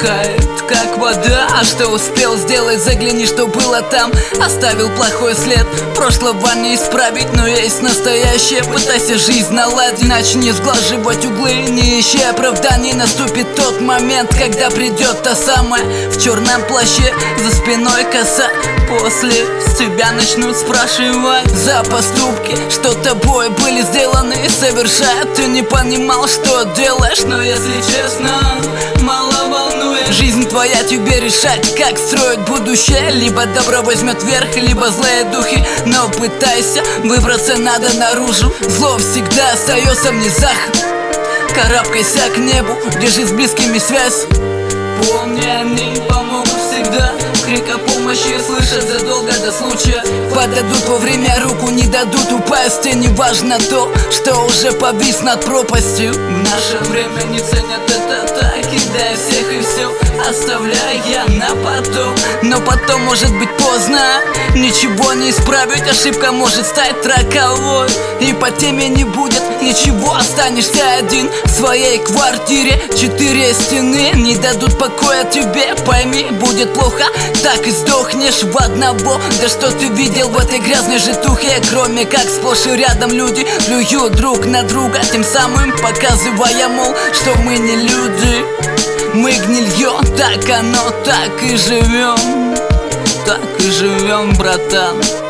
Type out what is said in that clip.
утекает, как вода. А что успел сделать, загляни, что было там. Оставил плохой след, прошлого не исправить, но есть настоящее. Пытайся жизнь наладить, начни сглаживать углы, не ищи оправданий. Наступит тот момент, когда придет та самая в черном плаще, за спиной коса. После с тебя начнут спрашивать за поступки, что тобой были сделаны. Совершая, ты не понимал, что делаешь. Но если честно, мало волнует. Жизнь твоя, тебе решать, как строить будущее. Либо добро возьмет верх, либо злые духи. Но пытайся, выбраться надо наружу. Зло всегда остается в низах. Карабкайся к небу, держи с близкими связь. Помни, они помогут всегда. Крик о помощи слышат задолго до случая. Подадут во время руку, не дадут упасть. И не важно то, что уже повис над пропастью. В наше время не ценят это так, кидая всех и все, оставляя на потом. Но потом может быть поздно, ничего не исправить. Ошибка может стать роковой, и по теме не будет ничего. Останешься один в своей квартире. 4 стены не дадут покоя тебе. Пойми, будет плохо, так и сдохнешь в одного. Да что ты видел в этой грязной житухе, кроме как сплошь и рядом люди плюют друг на друга, тем самым показывая, мол, что мы не люди. Мы гнилье, так оно, так и живем. Так и живем, братан.